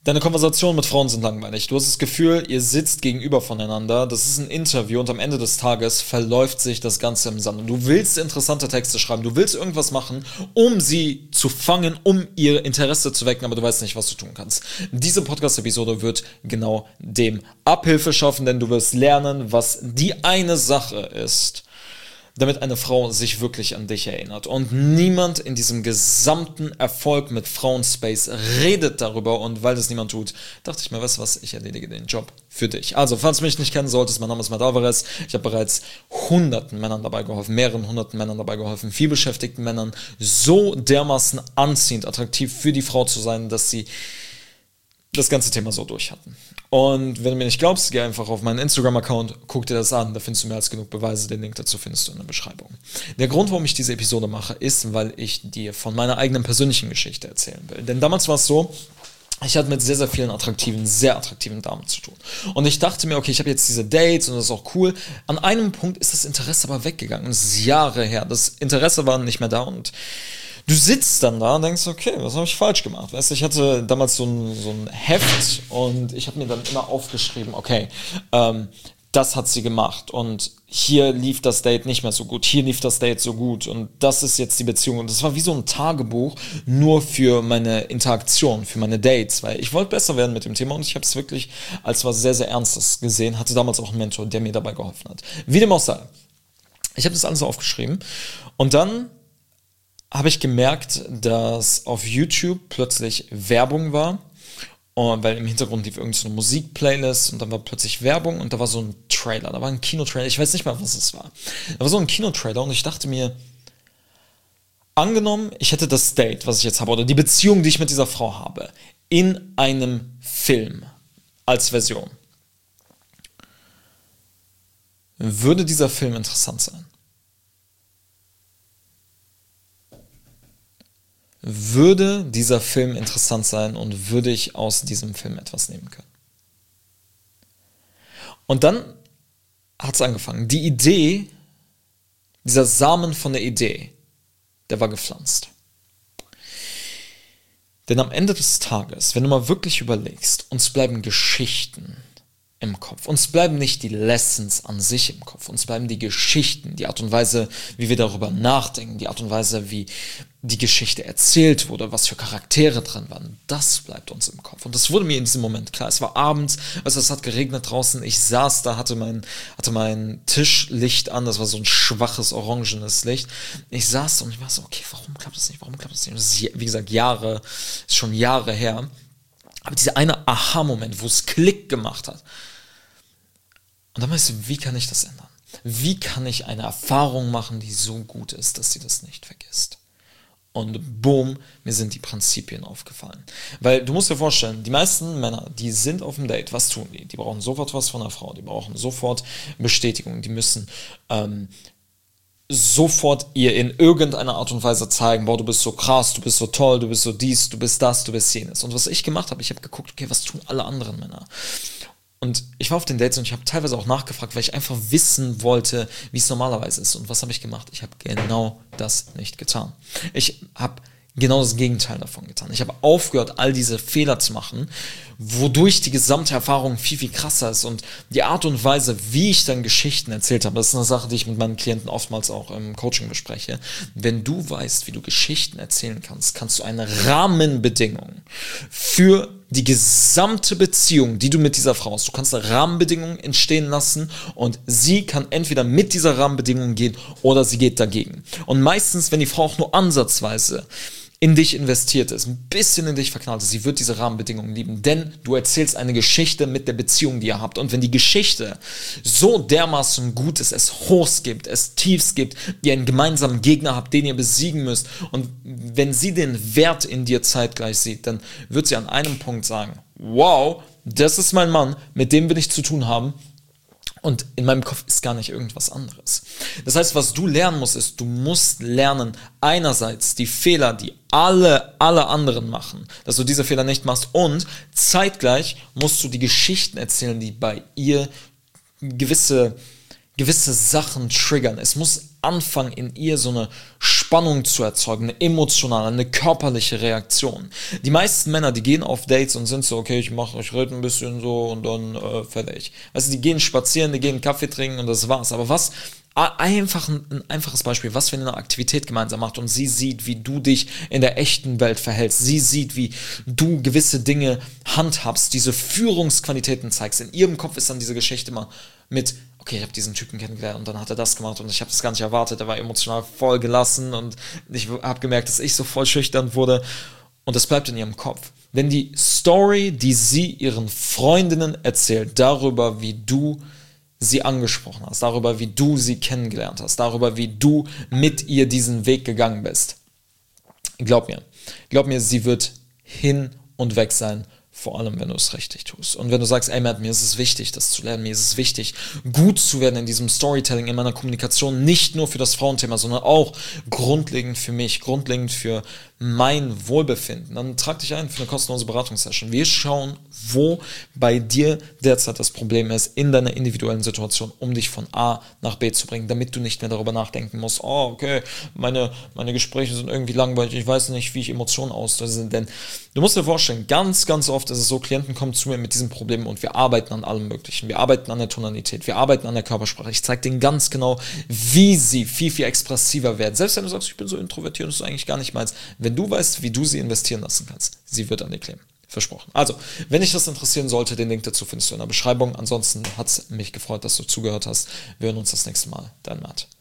Deine Konversationen mit Frauen sind langweilig. Du hast das Gefühl, ihr sitzt gegenüber voneinander. Das ist ein Interview und am Ende des Tages verläuft sich das Ganze im Sand. Und du willst interessante Texte schreiben, du willst irgendwas machen, um sie zu fangen, um ihr Interesse zu wecken, aber du weißt nicht, was du tun kannst. Diese Podcast-Episode wird genau dem Abhilfe schaffen, denn du wirst lernen, was die eine Sache ist, damit eine Frau sich wirklich an dich erinnert. Und niemand in diesem gesamten Erfolg mit Frauenspace redet darüber. Und weil das niemand tut, dachte ich mir, weißt du was, ich erledige den Job für dich. Also, falls du mich nicht kennen solltest, mein Name ist Matt Alvarez. Ich habe bereits hunderten Männern dabei geholfen, mehreren hunderten Männern dabei geholfen, vielbeschäftigten Männern so dermaßen anziehend, attraktiv für die Frau zu sein, dass sie das ganze Thema so durch hatten. Und wenn du mir nicht glaubst, geh einfach auf meinen Instagram-Account, guck dir das an, da findest du mehr als genug Beweise, den Link dazu findest du in der Beschreibung. Der Grund, warum ich diese Episode mache, ist, weil ich dir von meiner eigenen persönlichen Geschichte erzählen will. Denn damals war es so, ich hatte mit sehr, sehr vielen sehr attraktiven Damen zu tun. Und ich dachte mir, okay, ich habe jetzt diese Dates und das ist auch cool. An einem Punkt ist das Interesse aber weggegangen. Das ist Jahre her. Das Interesse war nicht mehr da und du sitzt dann da und denkst, okay, was habe ich falsch gemacht? Weißt du, ich hatte damals so ein Heft und ich habe mir dann immer aufgeschrieben, okay, das hat sie gemacht und hier lief das Date nicht mehr so gut, hier lief das Date so gut und das ist jetzt die Beziehung. Und das war wie so ein Tagebuch nur für meine Interaktion, für meine Dates, weil ich wollte besser werden mit dem Thema und ich habe es wirklich als was sehr, sehr Ernstes gesehen, hatte damals auch einen Mentor, der mir dabei geholfen hat. Wie dem auch sei. Ich habe das alles aufgeschrieben und dann habe ich gemerkt, dass auf YouTube plötzlich Werbung war, weil im Hintergrund lief irgendeine Musikplaylist und dann war plötzlich Werbung und da war so ein Trailer, da war ein Kinotrailer, ich weiß nicht mal, was es war. Da war so ein Kinotrailer und ich dachte mir, angenommen, ich hätte das Date, was ich jetzt habe, oder die Beziehung, die ich mit dieser Frau habe, in einem Film als Version. Würde dieser Film interessant sein? Würde dieser Film interessant sein und würde ich aus diesem Film etwas nehmen können? Und dann hat es angefangen. Die Idee, dieser Samen von der Idee, der war gepflanzt. Denn am Ende des Tages, wenn du mal wirklich überlegst, uns bleiben Geschichten im Kopf. Uns bleiben nicht die Lessons an sich im Kopf. Uns bleiben die Geschichten, die Art und Weise, wie wir darüber nachdenken, die Art und Weise, wie die Geschichte erzählt wurde, was für Charaktere drin waren. Das bleibt uns im Kopf. Und das wurde mir in diesem Moment klar. Es war abends, also es hat geregnet draußen. Ich saß da, hatte mein Tischlicht an. Das war so ein schwaches, orangenes Licht. Ich saß da und ich war so, okay, warum klappt das nicht? Warum klappt das nicht? Und das ist, wie gesagt, ist schon Jahre her. Aber dieser eine Aha-Moment, wo es Klick gemacht hat. Und dann weißt du, wie kann ich das ändern? Wie kann ich eine Erfahrung machen, die so gut ist, dass sie das nicht vergisst? Und boom, mir sind die Prinzipien aufgefallen. Weil du musst dir vorstellen, die meisten Männer, die sind auf dem Date, was tun die? Die brauchen sofort was von einer Frau, die brauchen sofort Bestätigung, die müssen sofort ihr in irgendeiner Art und Weise zeigen, boah, du bist so krass, du bist so toll, du bist so dies, du bist das, du bist jenes. Und was ich gemacht habe, ich habe geguckt, okay, was tun alle anderen Männer? Und ich war auf den Dates und ich habe teilweise auch nachgefragt, weil ich einfach wissen wollte, wie es normalerweise ist. Und was habe ich gemacht? Ich habe genau das nicht getan. Ich habe genau das Gegenteil davon getan. Ich habe aufgehört, all diese Fehler zu machen, wodurch die gesamte Erfahrung viel, viel krasser ist. Und die Art und Weise, wie ich dann Geschichten erzählt habe, das ist eine Sache, die ich mit meinen Klienten oftmals auch im Coaching bespreche. Wenn du weißt, wie du Geschichten erzählen kannst, kannst du eine Rahmenbedingung für die gesamte Beziehung, die du mit dieser Frau hast, du kannst eine Rahmenbedingung entstehen lassen und sie kann entweder mit dieser Rahmenbedingung gehen oder sie geht dagegen. Und meistens, wenn die Frau auch nur ansatzweise in dich investiert ist, ein bisschen in dich verknallt ist, sie wird diese Rahmenbedingungen lieben, denn du erzählst eine Geschichte mit der Beziehung, die ihr habt. Und wenn die Geschichte so dermaßen gut ist, es Hochs gibt, es Tiefs gibt, ihr einen gemeinsamen Gegner habt, den ihr besiegen müsst, und wenn sie den Wert in dir zeitgleich sieht, dann wird sie an einem Punkt sagen, wow, das ist mein Mann, mit dem will ich zu tun haben. Und in meinem Kopf ist gar nicht irgendwas anderes. Das heißt, was du lernen musst, ist, du musst lernen, einerseits die Fehler, die alle anderen machen, dass du diese Fehler nicht machst, und zeitgleich musst du die Geschichten erzählen, die bei ihr gewisse gewisse Sachen triggern. Es muss anfangen, in ihr so eine Spannung zu erzeugen, eine emotionale, eine körperliche Reaktion. Die meisten Männer, die gehen auf Dates und sind so, okay, ich rede ein bisschen so und dann fertig. Weißt du, die gehen spazieren, die gehen Kaffee trinken und das war's. Aber was einfach ein einfaches Beispiel, was wenn ihr eine Aktivität gemeinsam macht und sie sieht, wie du dich in der echten Welt verhältst, sie sieht, wie du gewisse Dinge handhabst, diese Führungsqualitäten zeigst. In ihrem Kopf ist dann diese Geschichte immer mit, okay, ich habe diesen Typen kennengelernt und dann hat er das gemacht und ich habe das gar nicht erwartet, er war emotional voll gelassen und ich habe gemerkt, dass ich so voll schüchtern wurde und das bleibt in ihrem Kopf. Wenn die Story, die sie ihren Freundinnen erzählt, darüber, wie du sie angesprochen hast, darüber, wie du sie kennengelernt hast, darüber, wie du mit ihr diesen Weg gegangen bist. Glaub mir, sie wird hin und weg sein, vor allem, wenn du es richtig tust. Und wenn du sagst, ey Matt, mir ist es wichtig, das zu lernen, mir ist es wichtig, gut zu werden in diesem Storytelling, in meiner Kommunikation, nicht nur für das Frauenthema, sondern auch grundlegend für mich, grundlegend für mein Wohlbefinden, dann trag dich ein für eine kostenlose Beratungssession. Wir schauen, wo bei dir derzeit das Problem ist in deiner individuellen Situation, um dich von A nach B zu bringen, damit du nicht mehr darüber nachdenken musst, oh, okay, meine Gespräche sind irgendwie langweilig, ich weiß nicht, wie ich Emotionen auslöse, denn du musst dir vorstellen, ganz, ganz oft ist es so, Klienten kommen zu mir mit diesen Problemen und wir arbeiten an allem Möglichen, wir arbeiten an der Tonalität, wir arbeiten an der Körpersprache, ich zeige denen ganz genau, wie sie viel, viel expressiver werden, selbst wenn du sagst, ich bin so introvertiert, das ist eigentlich gar nicht meins, wenn du weißt, wie du sie investieren lassen kannst, sie wird an dir kleben. Versprochen. Also, wenn dich das interessieren sollte, den Link dazu findest du in der Beschreibung. Ansonsten hat es mich gefreut, dass du zugehört hast. Wir hören uns das nächste Mal. Dein Matt.